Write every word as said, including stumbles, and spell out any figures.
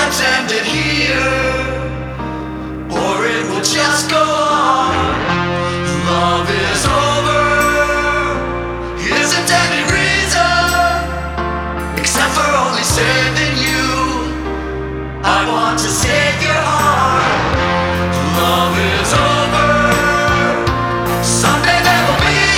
let's end it here, or it will just go on. Love is over, isn't any reason, except for only saving you. I want to save your